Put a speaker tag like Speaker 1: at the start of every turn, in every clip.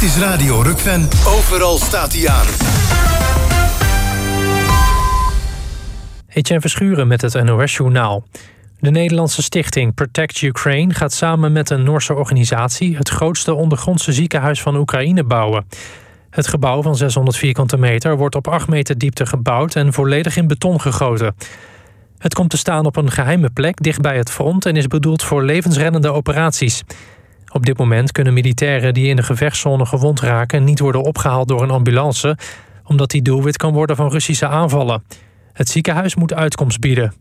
Speaker 1: is Radio Rukven. Overal staat hij aan.
Speaker 2: Etienne Verschuren met het NOS-journaal. De Nederlandse stichting Protect Ukraine gaat samen met een Noorse organisatie het grootste ondergrondse ziekenhuis van Oekraïne bouwen. Het gebouw van 600 vierkante meter wordt op 8 meter diepte gebouwd en volledig in beton gegoten. Het komt te staan op een geheime plek dicht bij het front en is bedoeld voor levensreddende operaties. Op dit moment kunnen militairen die in de gevechtszone gewond raken niet worden opgehaald door een ambulance, omdat die doelwit kan worden van Russische aanvallen. Het ziekenhuis moet uitkomst bieden.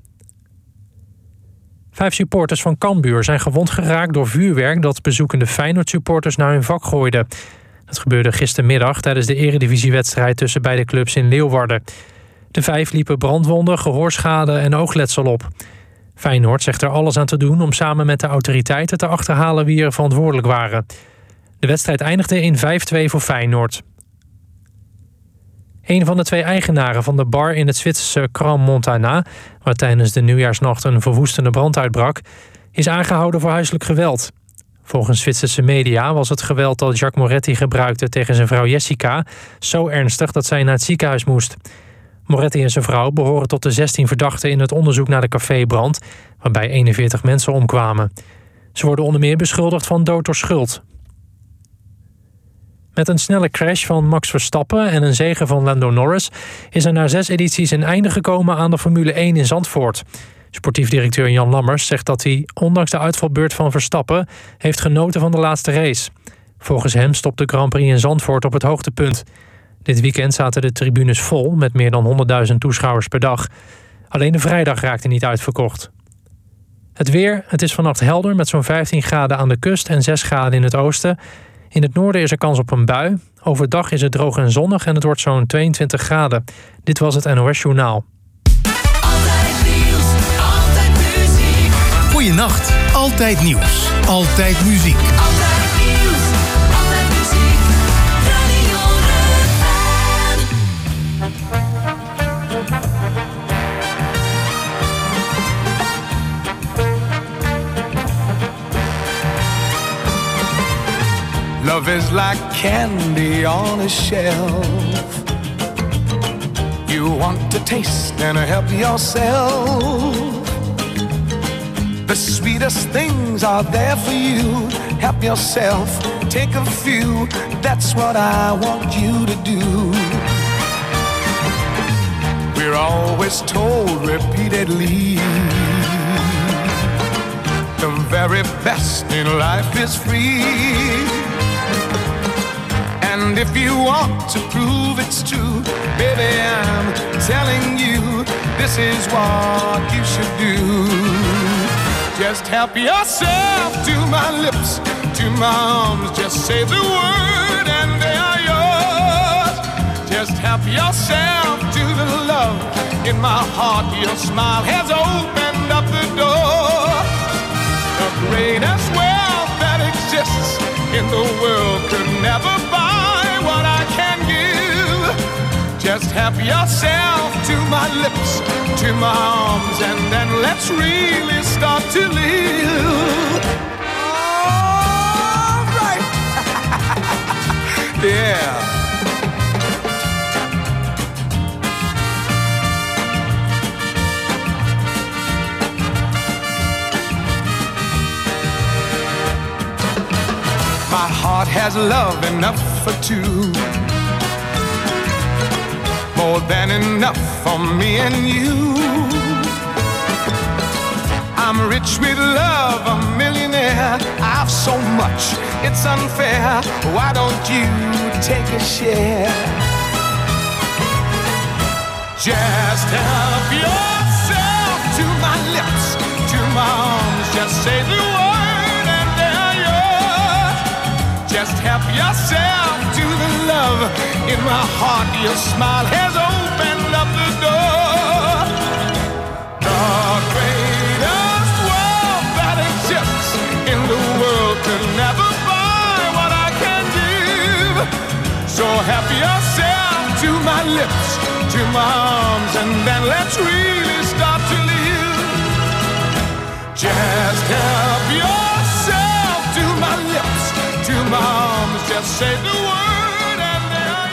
Speaker 2: 5 supporters van Cambuur zijn gewond geraakt door vuurwerk dat bezoekende Feyenoord-supporters naar hun vak gooiden. Dat gebeurde gistermiddag tijdens de eredivisiewedstrijd tussen beide clubs in Leeuwarden. De 5 liepen brandwonden, gehoorschade en oogletsel op. Feyenoord zegt er alles aan te doen om samen met de autoriteiten te achterhalen wie er verantwoordelijk waren. De wedstrijd eindigde in 5-2 voor Feyenoord. Een van de 2 eigenaren van de bar in het Zwitserse Crans-Montana, waar tijdens de nieuwjaarsnacht een verwoestende brand uitbrak, is aangehouden voor huiselijk geweld. Volgens Zwitserse media was het geweld dat Jacques Moretti gebruikte tegen zijn vrouw Jessica zo ernstig dat zij naar het ziekenhuis moest. Moretti en zijn vrouw behoren tot de 16 verdachten in het onderzoek naar de cafébrand, waarbij 41 mensen omkwamen. Ze worden onder meer beschuldigd van dood door schuld. Met een snelle crash van Max Verstappen en een zege van Lando Norris is er na 6 edities een einde gekomen aan de Formule 1 in Zandvoort. Sportief directeur Jan Lammers zegt dat hij, ondanks de uitvalbeurt van Verstappen, heeft genoten van de laatste race. Volgens hem stopt de Grand Prix in Zandvoort op het hoogtepunt. Dit weekend zaten de tribunes vol met meer dan 100.000 toeschouwers per dag. Alleen de vrijdag raakte niet uitverkocht. Het weer, het is vannacht helder met zo'n 15 graden aan de kust en 6 graden in het oosten. In het noorden is er kans op een bui. Overdag is het droog en zonnig en het wordt zo'n 22 graden. Dit was het NOS Journaal.
Speaker 1: Altijd nieuws, altijd muziek. Goeienacht, altijd nieuws, altijd muziek. Altijd nieuws, altijd muziek. Radio Rukven.
Speaker 3: Love is like candy on a shelf. You want to taste and help yourself. The sweetest things are there for you. Help yourself, take a few. That's what I want you to do. We're always told repeatedly the very best in life is free. And if you want to prove it's true, baby, I'm telling you, this is what you should do. Just help yourself to my lips, to my arms. Just say the word and they are yours. Just help yourself to the love in my heart. Your smile has opened up the door. The greatest wealth that exists in the world could never buy what I can give. Just help yourself to my lips, to my arms, and then let's really start to live. All right. Yeah. My heart has love enough for two, more than enough for me and you. I'm rich with love, a millionaire. I've so much, it's unfair. Why don't you take a share? Just help yourself to my lips, to my arms. Just say the word and they're yours. Just help yourself to the love in my heart. Your smile has opened up the door. The greatest wealth that exists in the world could never buy what I can give. So help yourself to my lips, to my arms, and then let's really start to live. Just help yourself to my lips, to my arms. Just say the word and they are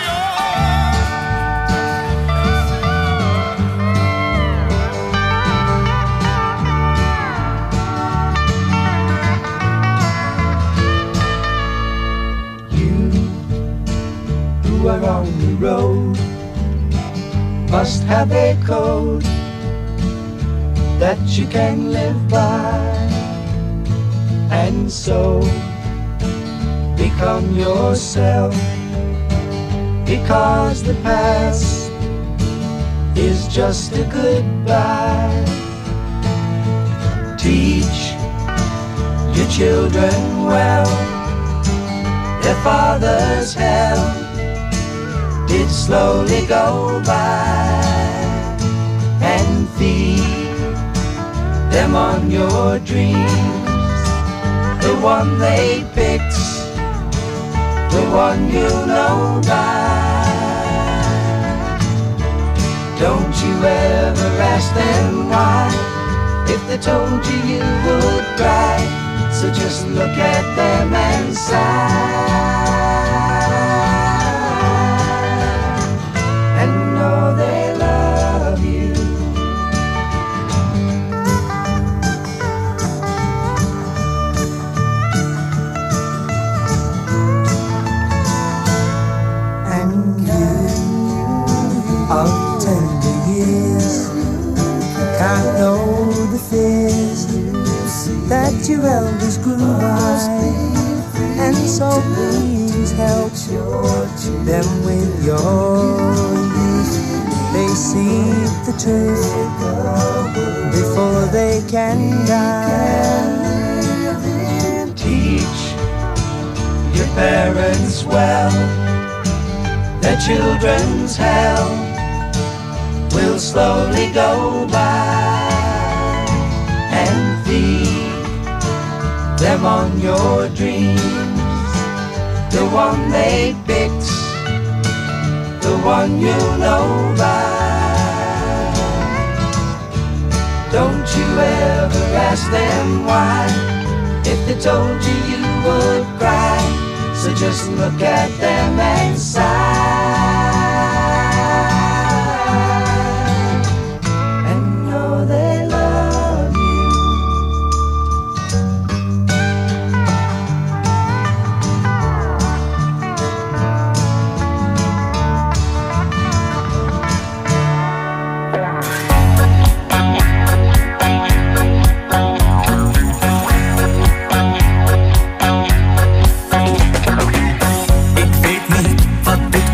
Speaker 3: yours. You who are on the road must have a code that you can live by, and so become yourself, because the past is just a goodbye. Teach your children well, their father's hell did slowly go by, and feed them on your dreams, the one they picked, the one you know by. Don't you ever ask them why, if they told you you would cry. So just look at them and sigh, and know they love you. And you of tender years can't know the fears that your elders grew by, and so please help them with your youth. They seek the truth before they can die. Teach your parents well, their children's hell will slowly go by, and feed them on your dreams, the one they picked, the one you know by. Don't you ever ask them why, if they told you you would cry. So just look at them and sigh, and know they love you.
Speaker 4: Ik weet niet wat dit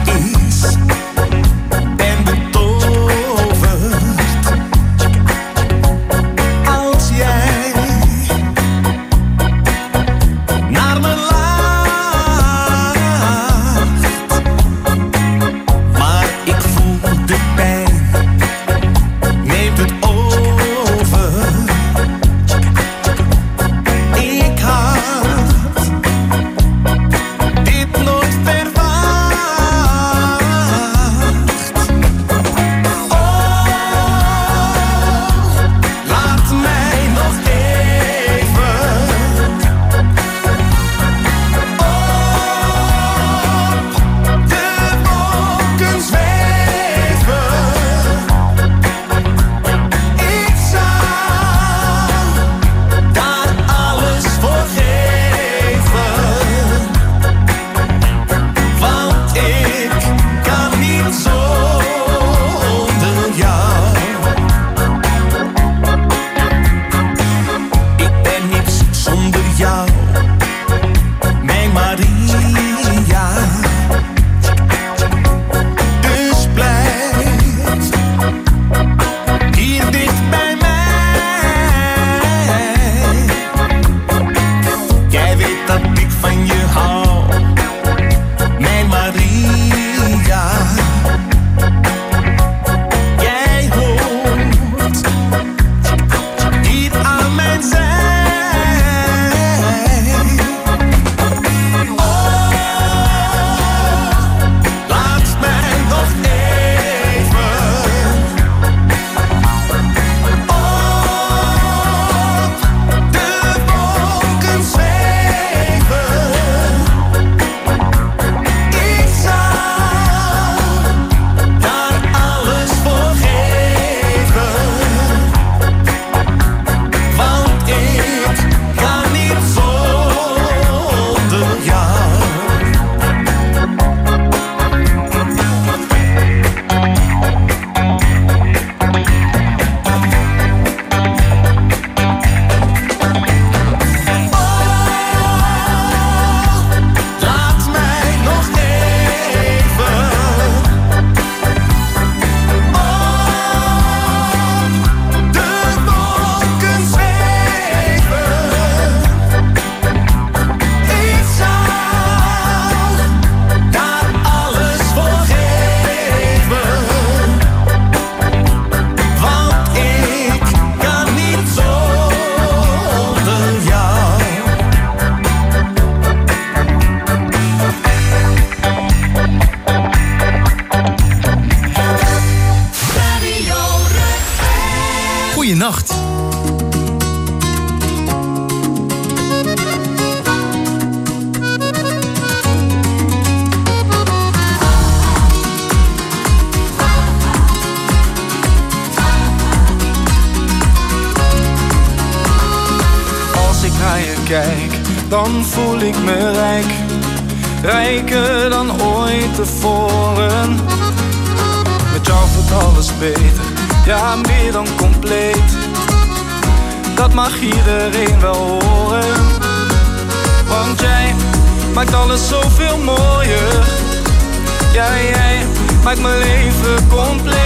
Speaker 4: dan voel ik me rijk. Rijker dan ooit tevoren. Met jou wordt alles beter, ja meer dan compleet. Dat mag iedereen wel horen. Want jij maakt alles zoveel mooier. Ja, jij maakt mijn leven compleet.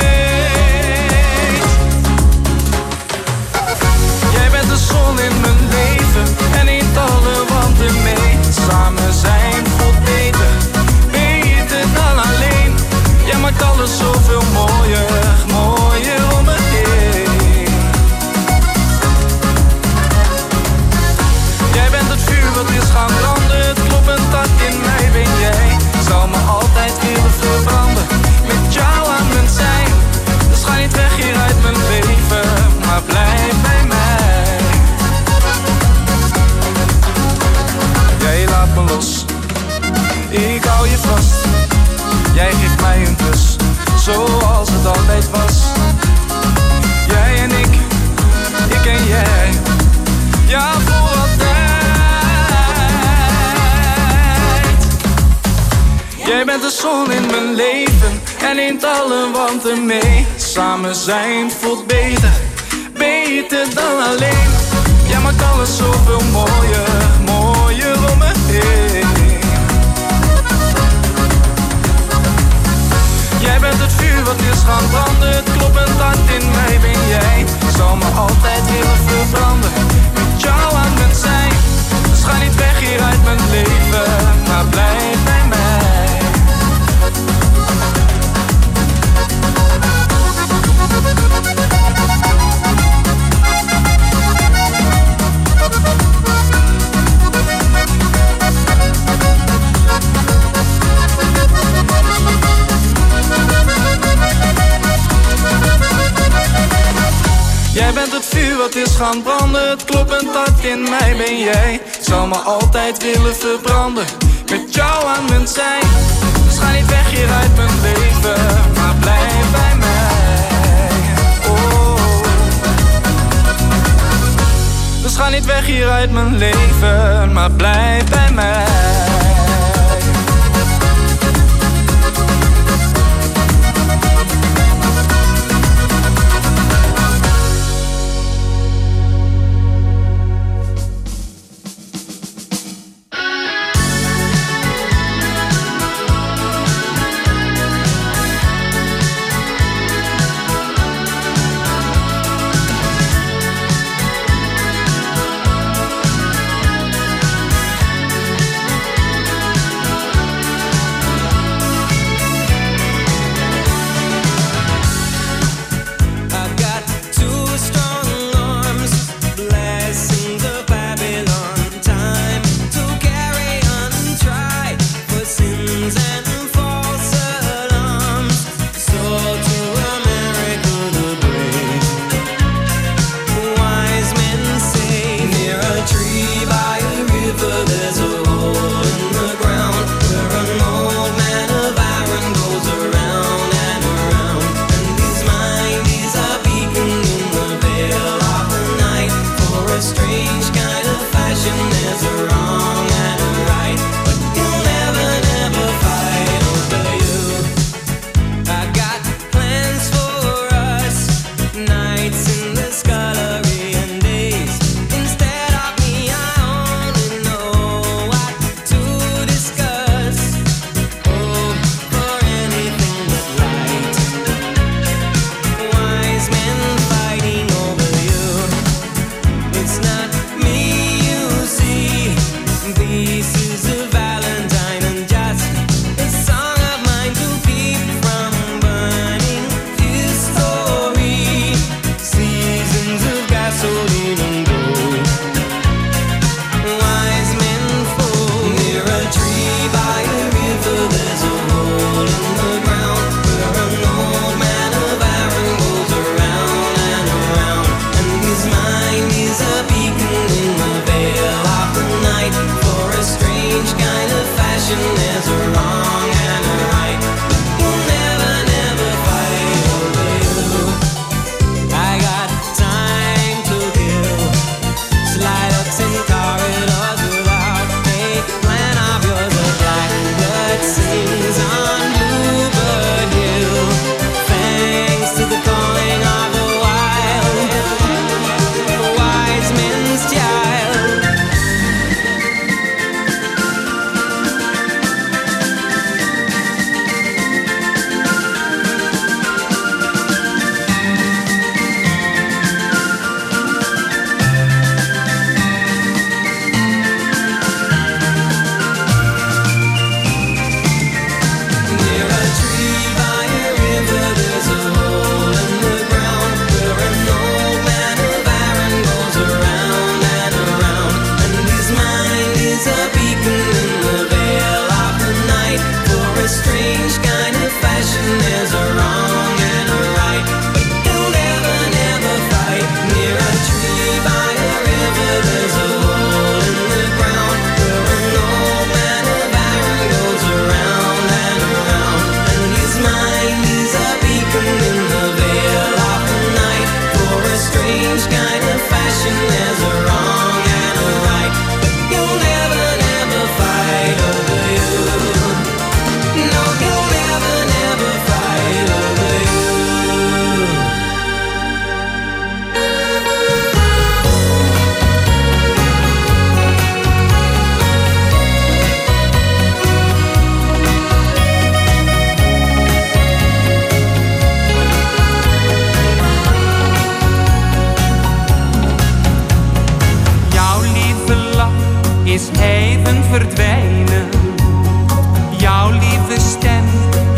Speaker 4: Jij bent de zon in mijn leven en neemt alle wanten mee. Samen zijn voelt beter, beter dan alleen. Jij maakt alles zoveel mooier, mooier om me heen. Jij bent het vuur wat is gaan branden, het kloppend hart in mij ben jij. Zal me altijd willen verbranden, met jou aan mijn zij. Dus ga niet weg hier uit mijn leven, maar blijf bij mij. Jij laat me los, ik hou je vast. Jij geeft mij een kus, zoals het altijd was. Jij en ik en jij, ja voor altijd. Jij bent de zon in mijn leven en neemt alle wanten mee. Samen zijn voelt beter, beter dan alleen. Jij maakt alles zoveel mooier, mooier om me heen. Jij bent het vuur wat is gaan branden, het kloppend hart in mij ben jij. Zal me altijd willen verbranden, met jou aan mijn zij. Dus ga niet weg hier uit mijn leven, maar blijf bij mij. Jij bent het vuur wat is gaan branden, het kloppend hart in mij ben jij. Zal me altijd willen verbranden, met jou aan mijn zij. Dus ga niet weg hier uit mijn leven, maar blijf bij mij. Oh. Dus ga niet weg hier uit mijn leven, maar blijf bij mij.
Speaker 5: Corridors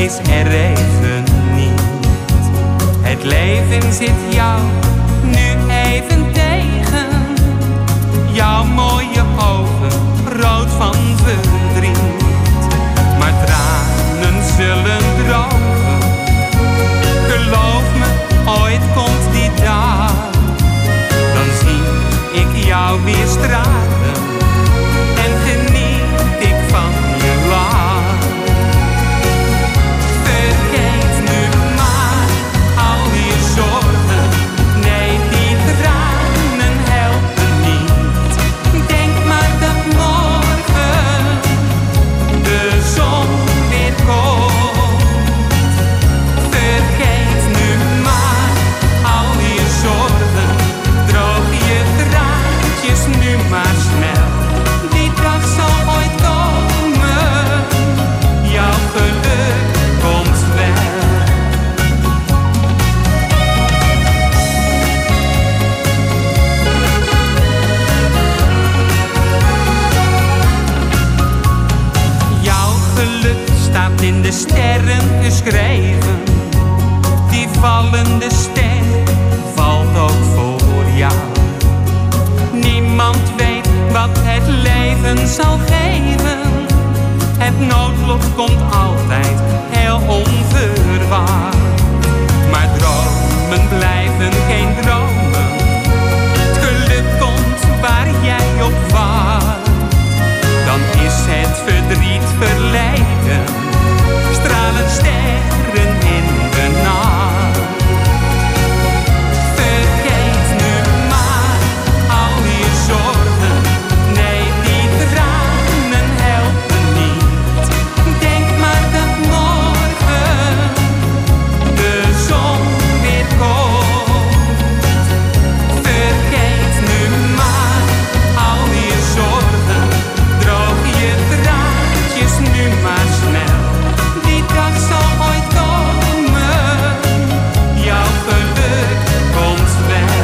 Speaker 5: is er even niet. Het leven zit jou nu even tegen. Jouw mooie ogen, rood van verdriet. Maar tranen zullen drogen. Geloof me, ooit komt die dag. Dan zie ik jou weer stralen. En geniet ik van je lach. Vergeet nu maar al je zorgen. Nee, die tranen helpen niet. Denk maar dat morgen de zon weer komt. Vergeet nu maar al je zorgen. Droog je traantjes nu maar snel. Die dag zal ooit komen. Jouw geluk komt wel. Jouw geluk staat in de sterren geschreven. Die vallende ster valt ook voor jou. Niemand weet wat het leven zal geven. Het noodlot komt altijd heel onverwacht. Maar dromen blijven geen dromen. Het geluk komt waar jij op wacht. Dan is het verdriet verleden. Stralen sterren in de nacht. Vergeet nu maar al je zorgen. Nee, die tranen helpen niet. Denk maar dat morgen de zon weer komt. Vergeet nu maar al je zorgen. Droog je traantjes nu maar snel. Die dag zal ooit komen. Jouw geluk komt wel.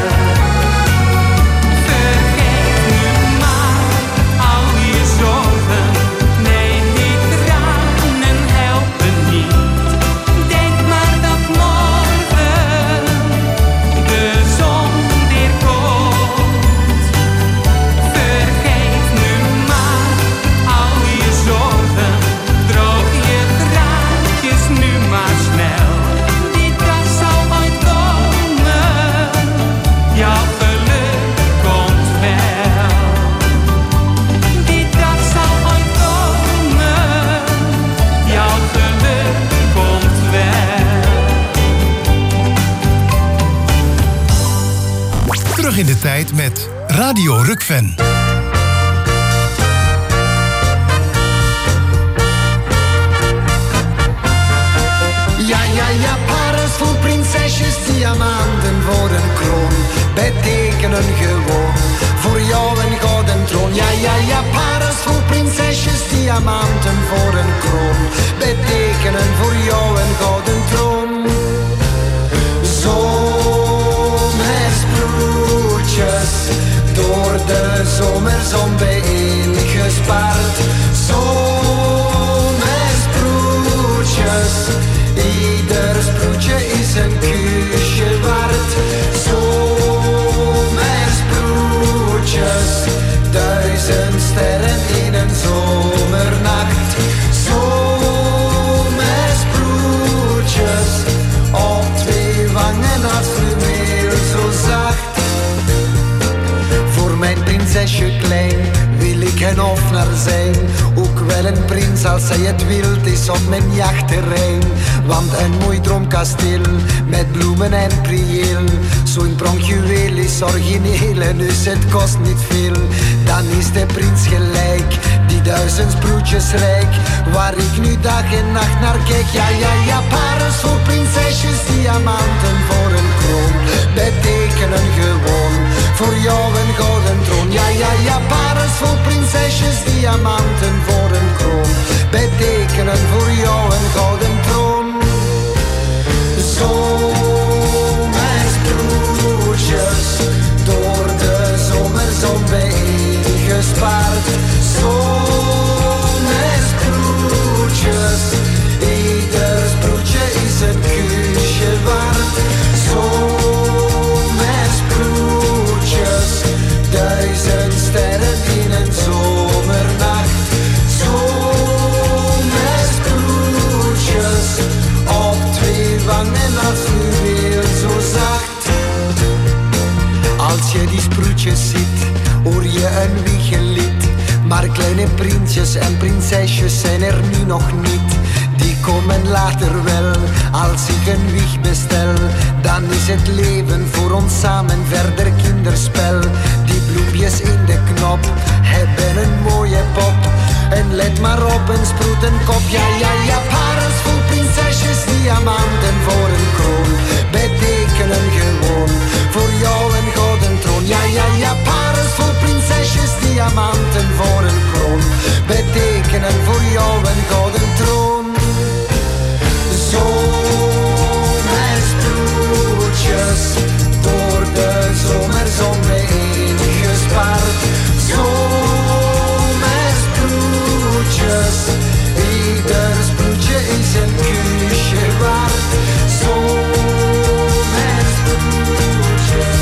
Speaker 5: Vergeet nu maar al je zorgen. Nee, die tranen helpen niet. Denk maar dat morgen de zon weer komt. Vergeet nu maar al je zorgen. Droog je traantjes nu maar snel. Die dag zal ooit komen. Jouw geluk komt wel. Die dag zal ooit komen. Jouw geluk komt wel.
Speaker 1: Terug in de tijd met Radio Rukven.
Speaker 6: Ja, paras vol prinsesjes, diamanten voor een kroon, betekenen gewoon voor jou een gouden troon. Ja, paras vol prinsesjes, diamanten voor een kroon, betekenen voor jou een gouden troon. Zomersbroertjes, door de zomerzon bijeengespaard. Zomersbroertjes, ieder sproetje is een kusje waard. Zomersbroertjes, 1000 sterren in een zomernacht. Zomersbroertjes, op 2 wangen als fluweel zo zacht. Voor mijn prinsesje klein wil ik een hofnar zijn. Ook wel een prins als hij het wild is op mijn jachtterrein. Want een mooi droomkasteel met bloemen en prieel, zo'n pronkjuweel is origineel en dus het kost niet veel. Dan is de prins gelijk, die 1000 sproetjes rijk, waar ik nu dag en nacht naar kijk. Ja, paras voor prinsesjes, diamanten voor een kroon, betekenen gewoon voor jou een gouden troon. Ja, paras voor prinsesjes, diamanten voor een kroon, betekenen voor jou een gouden troon. Zomersbroertjes, door de zomerzon bijeengespaard. Zomersbroertjes, ieder ziet, hoor je een wiegelied. Maar kleine prinsjes en prinsesjes zijn er nu nog niet. Die komen later wel, als ik een wieg bestel. Dan is het leven voor ons samen verder kinderspel. Die bloempjes in de knop hebben een mooie pop. En let maar op, een sproetenkop. Ja, parels vol prinsesjes, diamanten voor een kroon. Betekenen gewoon voor jou een gouden troon. Ja, parels vol prinsesjes, diamanten voor een kroon. Betekenen voor jou een gouden troon. Zomersproetjes, door de zomerzon bijeen gespaard. Zomersproetjes, ieder sproetje is een kusje waard. Zomersproetjes.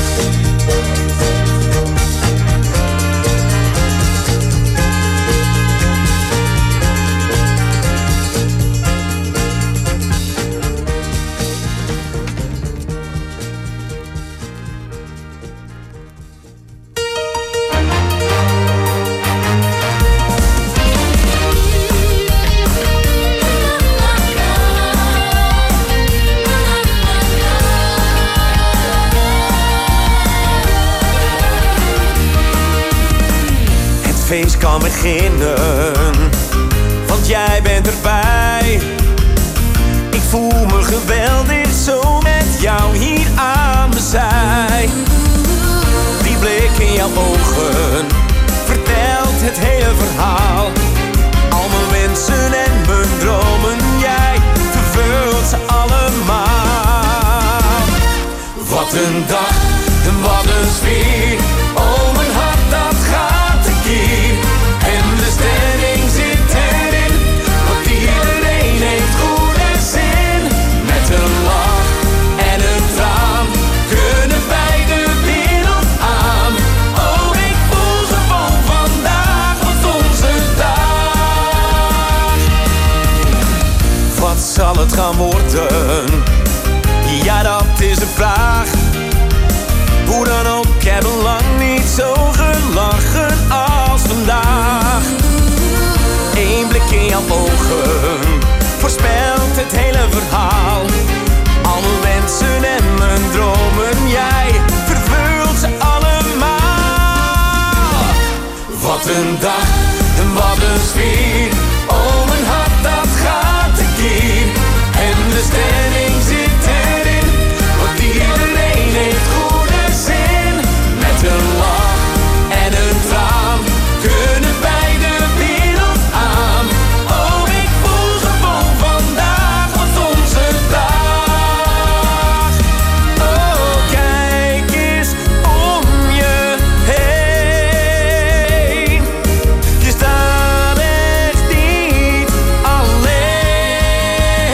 Speaker 7: Het feest kan beginnen, want jij bent erbij. Ik voel me geweldig zo met jou hier aan mijn zij. Die blik in jouw ogen vertelt het hele verhaal. Al mijn wensen en mijn dromen, jij vervult ze allemaal. Wat een dag en wat een sfeer. Oh, mijn hart dat gaat tekeer. En de stemming zit erin, want iedereen heeft goede zin. Met een lach en een traan kunnen wij de wereld aan. Oh, ik voel gewoon vandaag wat onze dag. Wat zal het gaan worden? Ja, dat is de vraag. Hoe dan ook, ik heb lang niet zo gelachen als vandaag. Eén blik in jouw ogen voorspelt het hele verhaal. Al mijn wensen en mijn dromen, jij vervult ze allemaal. Wat een dag en wat een sfeer. Oh, mijn hart dat gaat tekeer. En de stemming zit erin, want iedereen heeft goede zin. Met een lach en een traan kunnen wij de wereld aan. Oh, ik voel gewoon vandaag wat onze dag. Oh, kijk eens om je heen. Je staat echt niet alleen.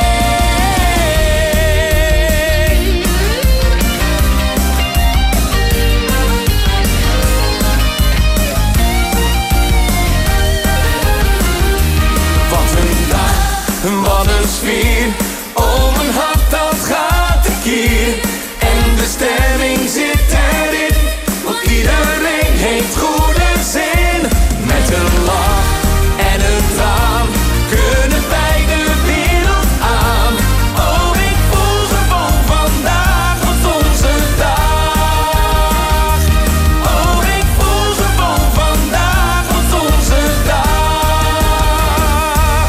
Speaker 7: Wat een dag, wat een sfeer. Oh, mijn hart dat gaat tekeer. En de stemming zit erin, want iedereen heeft goede zin. Met een lach en een traan kunnen wij de wereld aan. Oh, ik voel gewoon vandaag wat onze dag. Oh, ik voel gewoon vandaag wat onze dag.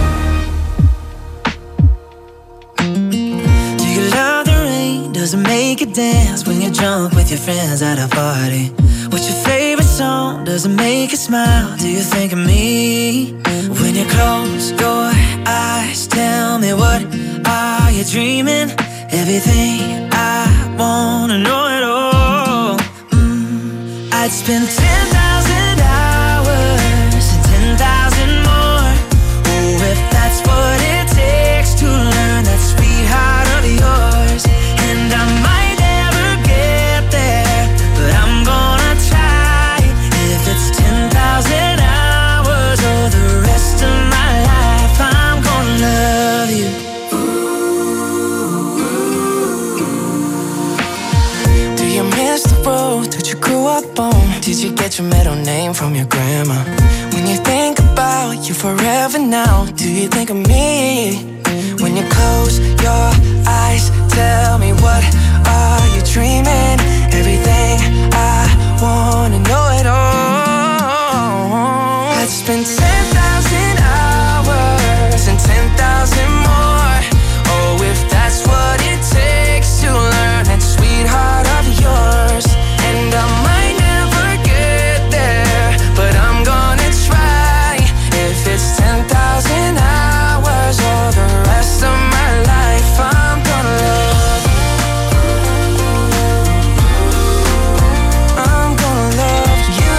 Speaker 8: Do you love the rain? Does it make you dance when you're drunk with your friends at a party? What's your favorite song? Does it make you smile? Do you think of me? When you close your eyes, tell me, what are you dreaming? Everything I wanna know it all. I'd spend 10,000 hours and 10,000 more. Oh, if that's what it takes to learn that sweetheart of yours. And I might never get there, but I'm gonna try. If it's 10,000 hours or the rest of my life, I'm gonna love you. Do you miss the road that you grew up did you get your middle name from your grandma? When you think about you forever now, do you think of me? When you close your eyes, tell me what are you dreaming? Everything I wanna know it all. I'd spend 10,000 hours and 10,000 more. Oh, if that's what it takes to learn that sweetheart of yours. And I might never get there, but I'm gonna try. If it's 10,000 hours or the rest of my life, I'm gonna love. I'm gonna love you.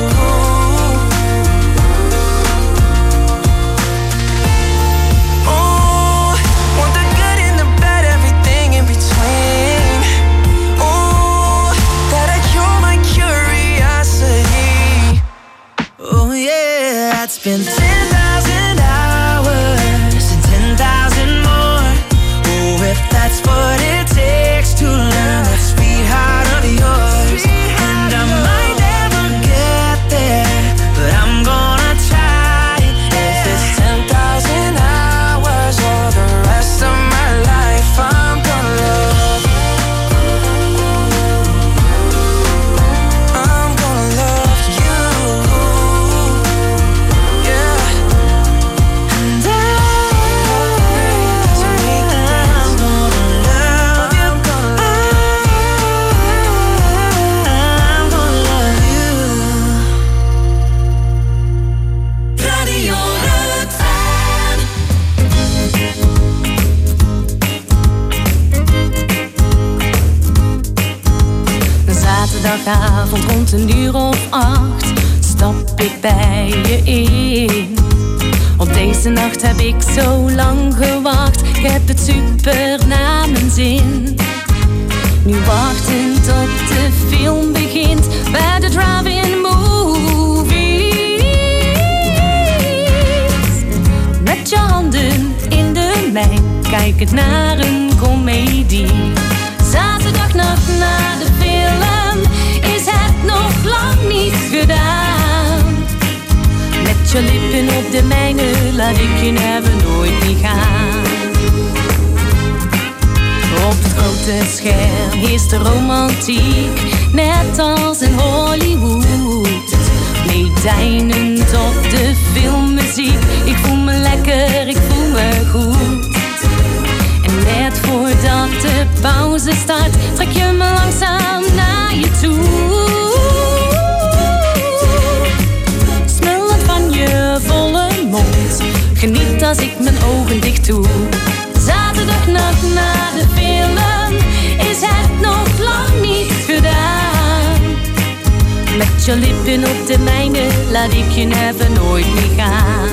Speaker 8: Oh, want the good and the bad, everything in between. Oh, that'll cure my curiosity. Oh yeah, I'd spend 10,000 hours and 10,000 more. Oh, if that's what it takes to learn that sweetheart of yours. And I might never get there, but I'm gonna try. If it's 10,000 hours or the rest of my life, I'm gonna love. I'm gonna love you. Yeah. And I'm gonna love you. I'm gonna love you. Radio Rukven.
Speaker 9: Zaterdagavond rond 1:08 stap ik bij je in. Op deze nacht heb ik zo lang gewacht, ik heb het super naar mijn zin. Nu wachten tot de film begint bij de drive-in movies. Met je handen in de mijn, kijkend naar een komedie. Zaterdagnacht na de film is het nog lang niet gedaan. Met je lippen op de mijne laat ik je never nooit meer gaan. Op het grote scherm is de romantiek, net als in Hollywood. Meedijnend op de filmmuziek, ik voel me lekker, ik voel me goed. En net voordat de pauze start, trek je me langzaam naar je toe. Smullend van je volle mond, geniet als ik mijn ogen dicht doe. Zaterdagnacht na de film is het nog lang niet gedaan. Met je lippen op de mijne laat ik je never nooit meer gaan.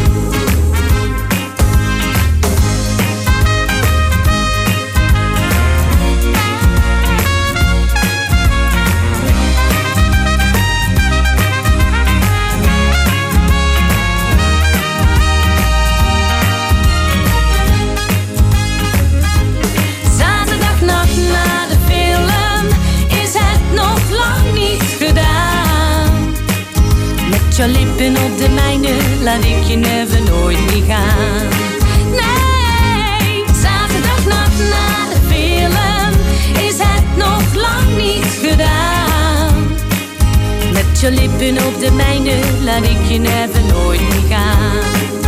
Speaker 9: Je lippen op de mijne, laat ik je never nooit meer gaan. Nee, zaterdagnacht na de film is het nog lang niet gedaan. Met je lippen op de mijne, laat ik je never nooit meer gaan.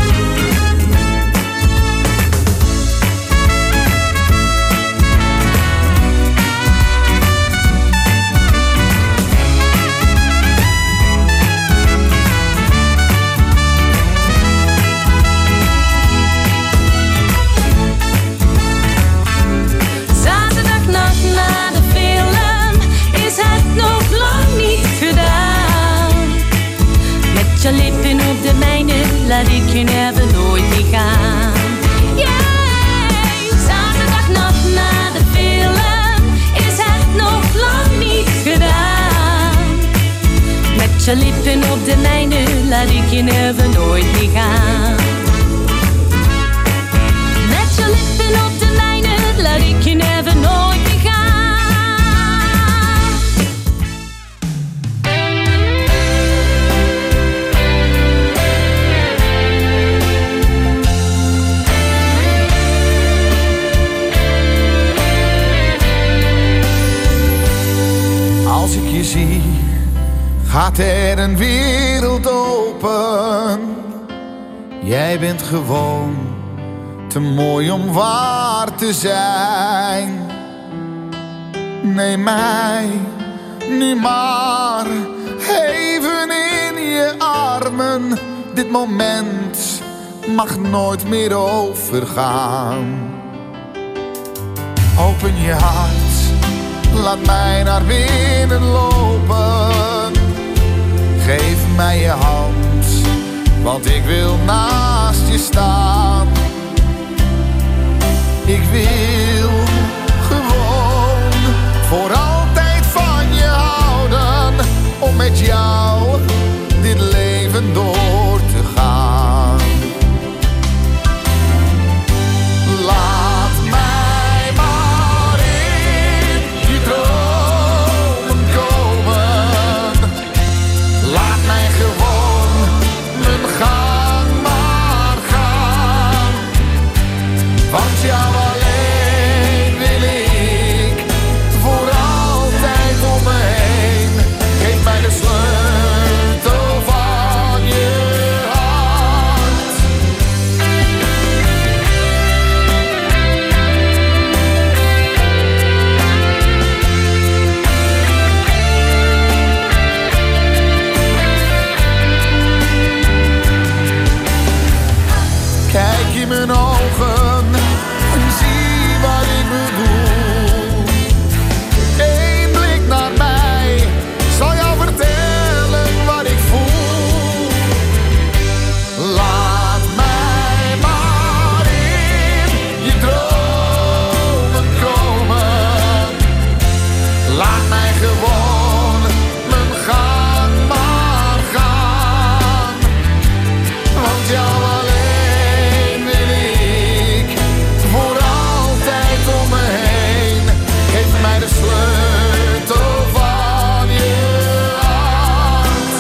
Speaker 9: Je lippen op de mijne, laat ik je never nooit meer gaan. Yeah, zaterdagnacht na de film is het nog lang niet gedaan. Met je lippen op de mijne, laat ik je never nooit meer gaan. Met je lippen op de mijne, laat ik je never nooit meer gaan.
Speaker 10: Jij bent gewoon te mooi om waar te zijn. Neem mij nu maar even in je armen. Dit moment mag nooit meer overgaan. Open je hart, laat mij naar binnen lopen. Geef mij je hand, want ik wil naast je staan. Ik wil gewoon voor altijd van je houden, om met jou dit leven door te gaan. Laat mij maar in je dromen komen. Laat mij gewoon mijn gang maar gaan. Want jou alleen wil ik voor altijd om me heen. Geef mij de sleutel van je hart. Kijk in mijn ogen en zie wat ik bedoel. Eén blik naar mij zal jou vertellen wat ik voel. Laat mij maar in je dromen komen. Laat mij gewoon mijn gang maar gaan. Want jou alleen wil ik voor altijd om me heen. Geef mij de sleutel van je hart.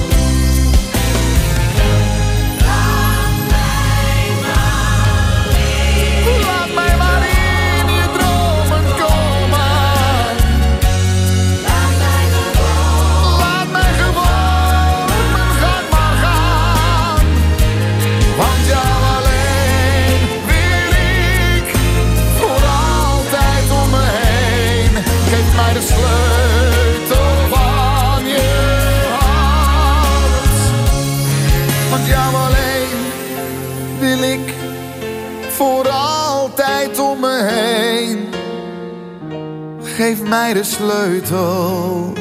Speaker 10: Laat mij maar in je dromen komen. Laat mij gewoon mijn gang maar gaan. Want jou alleen wil ik voor altijd om me heen. Geef mij de sleutel van je hart. Want jou alleen wil ik voor altijd om me heen. Geef mij de sleutel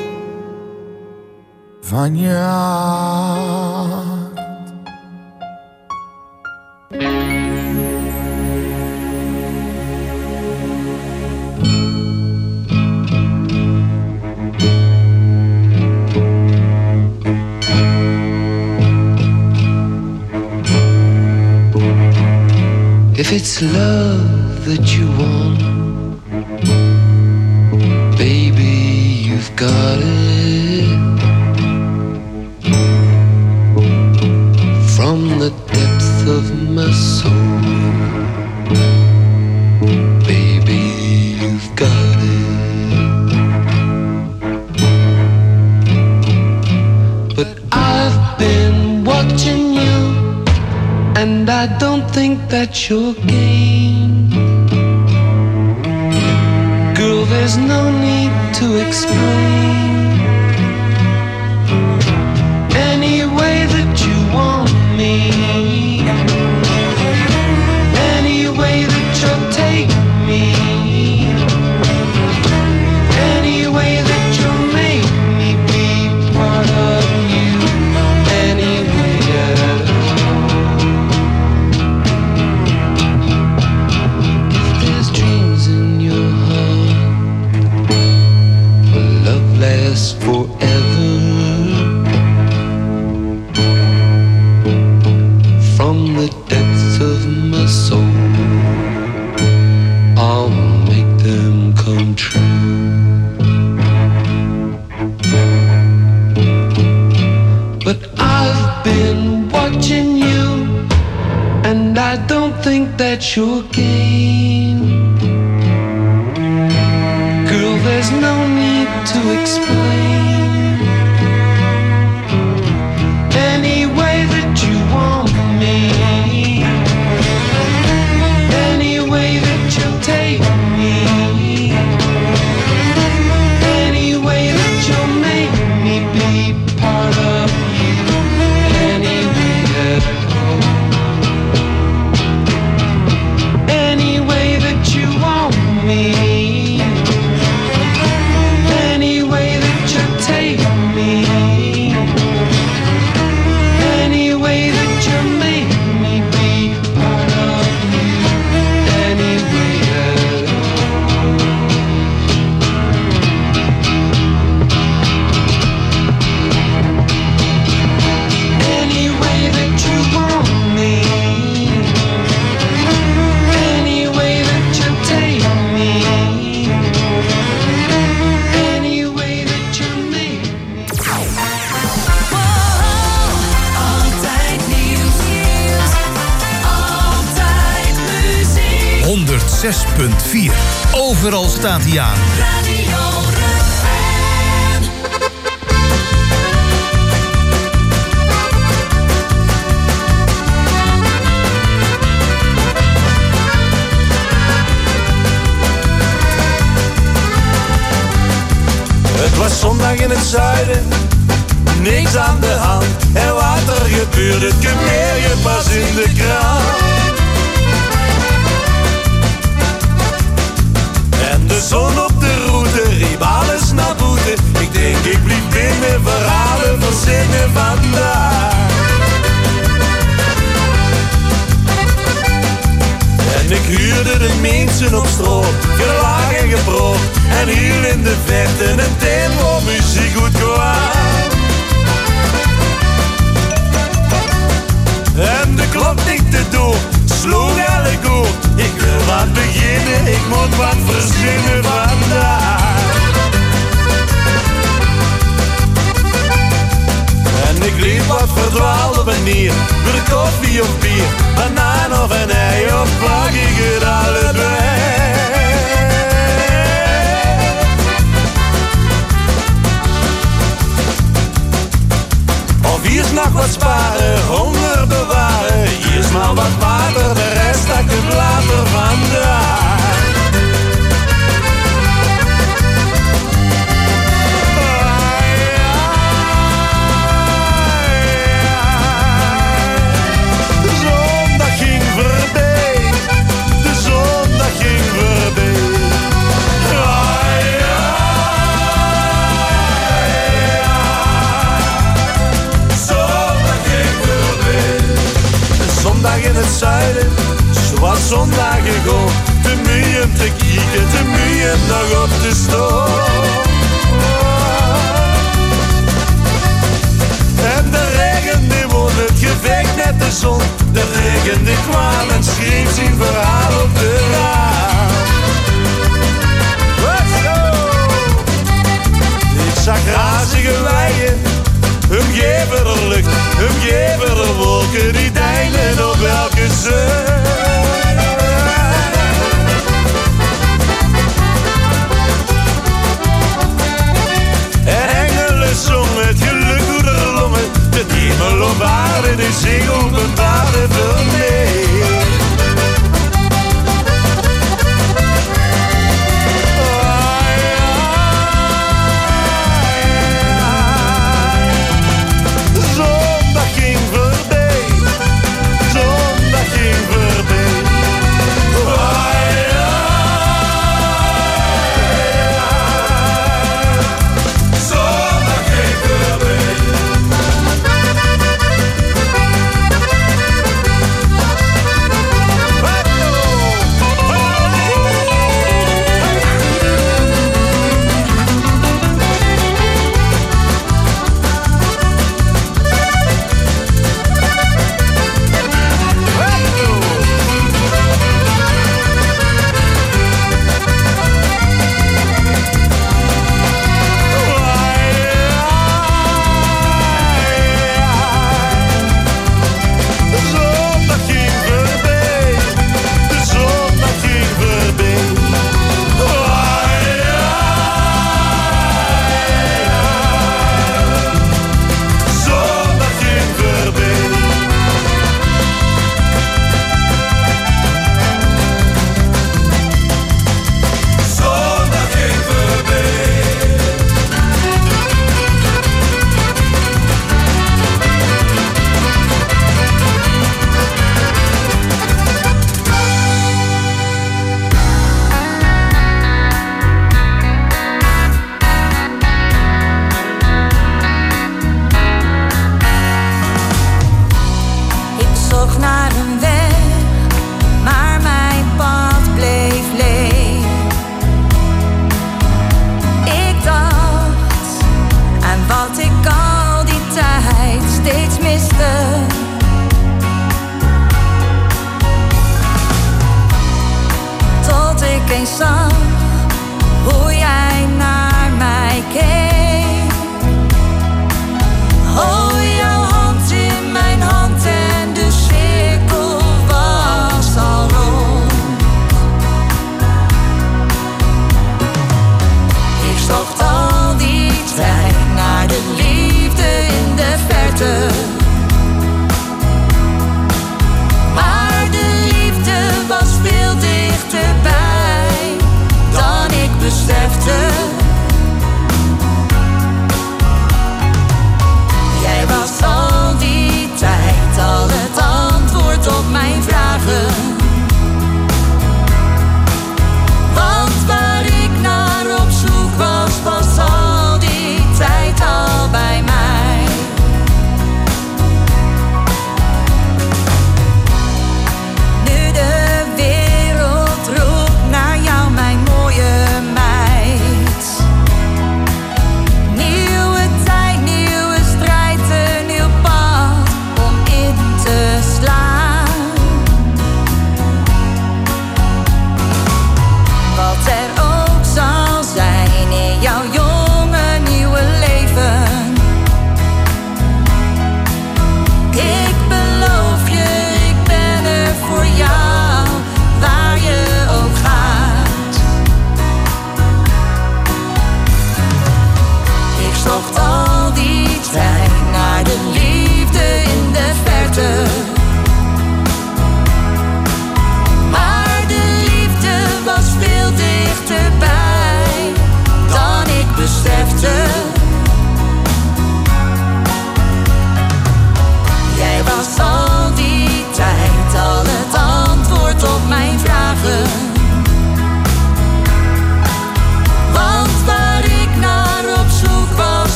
Speaker 10: van je hart.
Speaker 11: If it's love that you want, baby, you've got it. From the depth of my soul, baby, you've got it. But I've been watching you, and I don't think that's your game. Girl, there's no need to explain. Any way that you want me, any way that you'll take me, any way that you'll make me be part of you, any way at all. If there's dreams in your heart, love lasts forever. From the depths of my soul, I'll make them come true. But I've been watching you, and I don't think that's your game. Girl, there's no need to explain. Any way that you want me,
Speaker 1: 106.4. Overal staat hij aan.
Speaker 12: Het was zondag in het zuiden, niks aan de hand. En wat er gebeurde, het meer je pas in de krant. En de zon op de route riep alles naar boete. Ik denk ik blieb binnen, verhalen verzinnen vandaag. En ik huurde de mensen op stroop, gelaag en geproop. En hier in de verte een teen waar muziek goed kwam. En de klok tikte door, sloeg elk oor. Ik wil wat beginnen, ik moet wat verzinnen vandaag. En ik liep wat verdwaald op een nier, voor de koffie of bier, banaan of een ei, of pak ik het allebei. Of hier is nog wat sparen, honger bewaren. Hier is maar wat water, de rest dat ik later vandaag. De zondag ging voorbij, de zondag ging voorbij. Zondag in het zuiden, zoals zondag gewoon. Te moe om te kijken, te moe om nog op te staan. En de regen die won het gevecht met de zon. De regen die kwam en schreef zijn verhaal op de raam. Ik zag grazige weien, omgeven door lucht, omgeven door wolken die deilen op elke zucht. En engelen zongen het geluk door de longen, de hemel op aarde die zich openbaarde voor mij.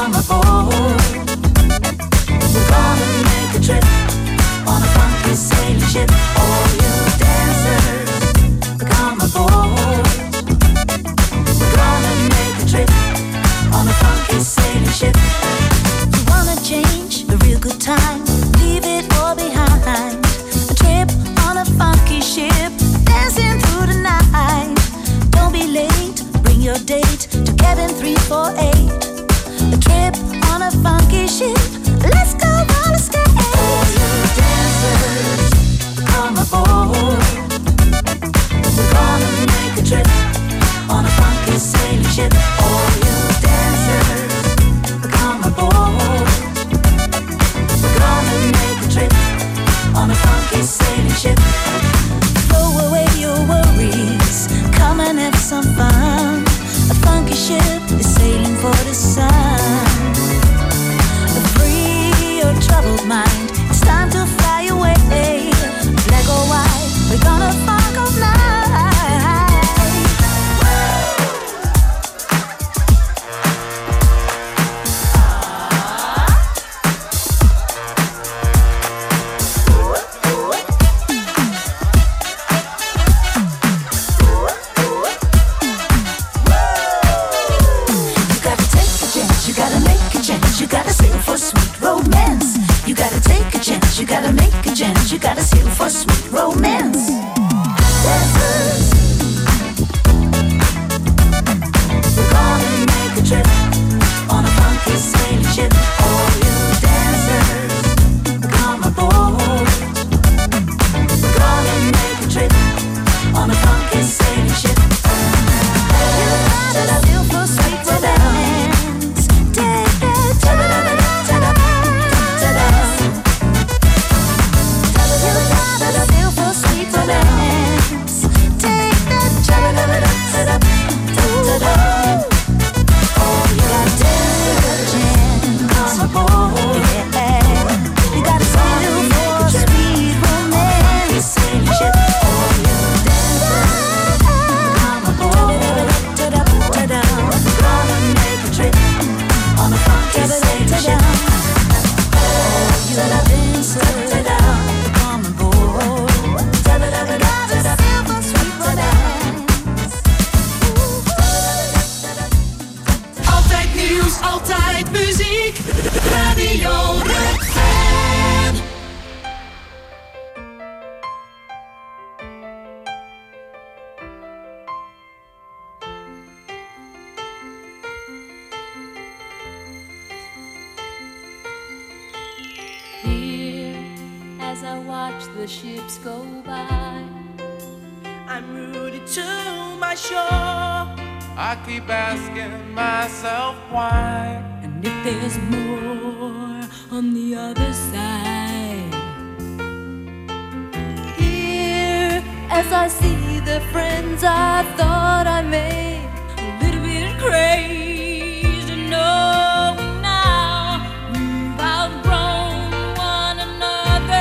Speaker 8: come aboard. We're gonna make a trip on a funky sailing ship. All you dancers, come aboard. We're gonna make a trip on a funky sailing ship. You wanna change a real good time, leave it all behind. A trip on a funky ship, dancing through the night. Don't be late, bring your date to cabin 348. A trip on a funky ship, let's go roller skate. All you dancers, come aboard. We're gonna make a trip on a funky sailing ship. All you dancers, come aboard. We're gonna make a trip on a funky sailing ship. Throw away your worries, come and have some fun. A funky ship is sailing for the sun. Free your troubled mind, it's time to fly away. Black or white, we're gonna funk all night. You gotta make a chance, you gotta sail for sweet romance. Dancers, we're gonna make a trip on a funky sailing ship. All you dancers, come aboard. We're gonna make a trip on a funky sailing ship. You gotta sail for sweet romance. Take it to the
Speaker 9: the ships go by,
Speaker 5: I'm rooted to my shore. I keep asking myself why.
Speaker 9: And if there's more on the other side. Here, as I see the friends I thought I made, a little bit crazy, knowing now we've outgrown one another.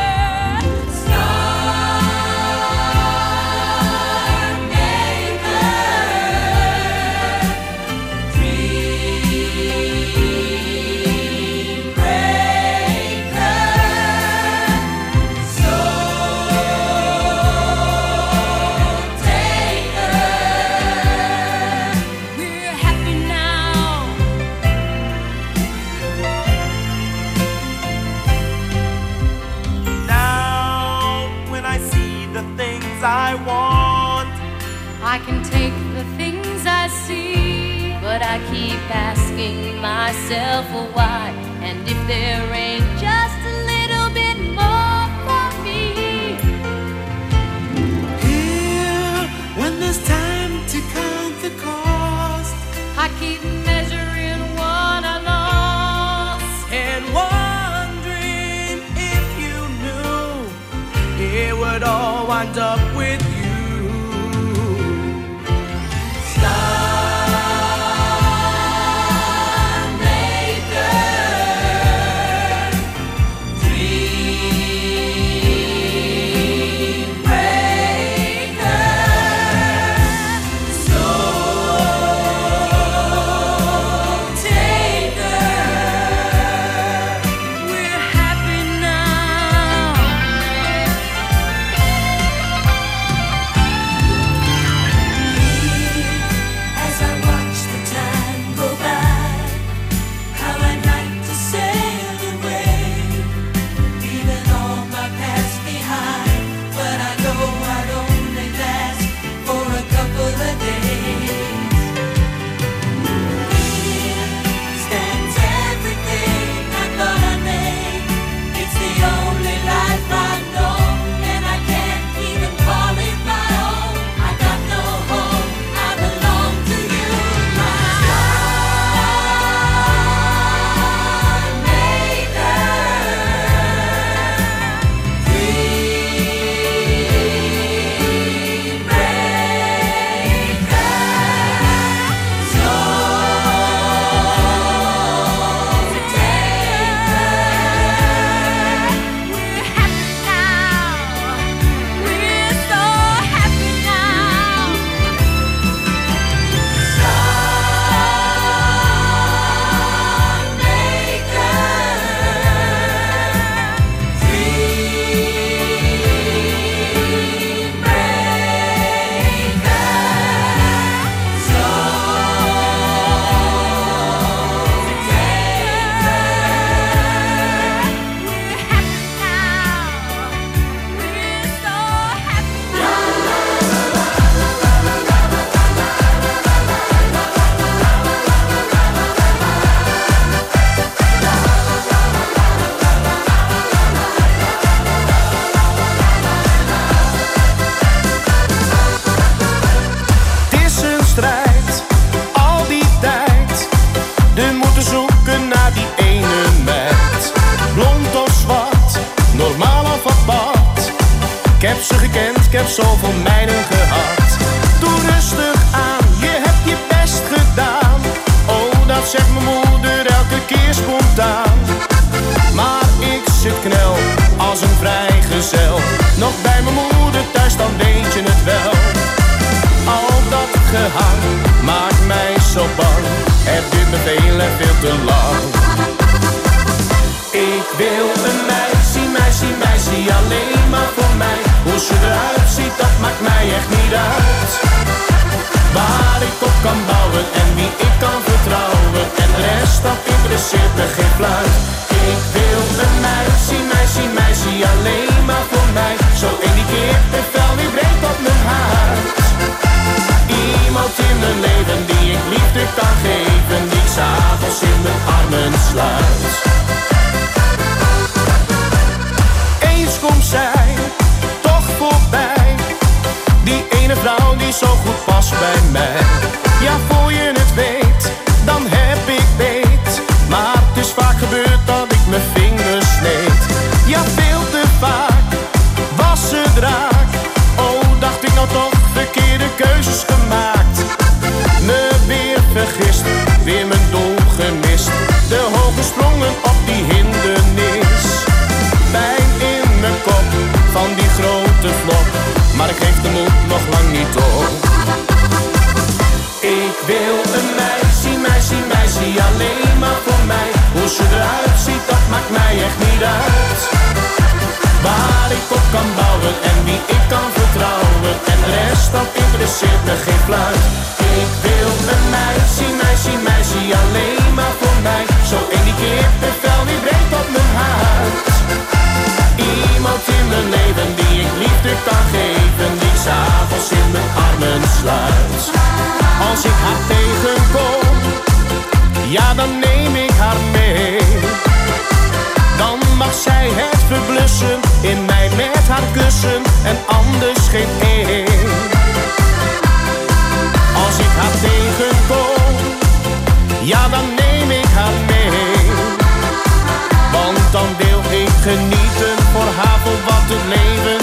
Speaker 5: I want.
Speaker 9: I can take the things I see, but I keep asking myself why. And if there ain't just a little bit more for me.
Speaker 5: Here, when there's time to count the cost,
Speaker 9: I keep measuring what I lost
Speaker 5: and wondering if you knew it would all wind up with you.
Speaker 8: Taker,
Speaker 13: heb ze gekend, ik heb zoveel meiden gehad. Doe rustig aan, je hebt je best gedaan. Oh, dat zegt mijn moeder elke keer spontaan. Maar ik zit knel als een vrijgezel. Nog bij mijn moeder thuis, dan weet je het wel. Al dat gehang maakt mij zo bang. Het duurt me veel en veel te lang. Ik wil een meisje, meisje, meisje, alleen maar voor mij. Hoe ze eruit ziet, dat maakt mij echt niet uit. Waar ik op kan bouwen en wie ik kan vertrouwen. En de rest, dat interesseert me geen fluit. Ik wil een meisje, meisje, meisje, alleen maar voor mij. Zo in die keer het vel weer breekt op mijn huid. Iemand in mijn leven die ik liefde kan geven. Die ik 's avonds in mijn armen sluit. Eens komt zij toch voorbij. Die ene vrouw die zo goed past bij mij. Ja, voor je het weet, dan heb ik beet. Maar het is vaak gebeurd dat ik mijn vingers sneed. Ja, veel te vaak was ze draak. Oh, dacht ik nou toch verkeerde keuzes gemaakt. Me weer vergist, weer mijn doel gemist. De hoge sprongen op die hindernis. Pijn in mijn kop van die grote vlok. Maar ik geef de moed nog lang niet op. Ik wil een meisje, meisje, meisje, alleen maar voor mij. Hoe ze eruit ziet, dat maakt mij echt niet uit. Waar ik op kan bouwen en wie ik kan vertrouwen. En de rest, dat interesseert me geen fluit. Ik wil een meisje, meisje, meisje, alleen maar voor mij. Zo in die keer het vel weer breekt op mijn huid. Iemand in mijn leven die ik liefde kan geven. Die ik 's avonds in mijn armen sluit. Als ik haar tegenkom, ja dan neem ik haar mee. Dan mag zij het verblussen, in mij met haar kussen en anders geen één. Als ik haar tegenkom, ja dan neem ik haar mee. Want dan wil ik genieten voor haar voor wat het leven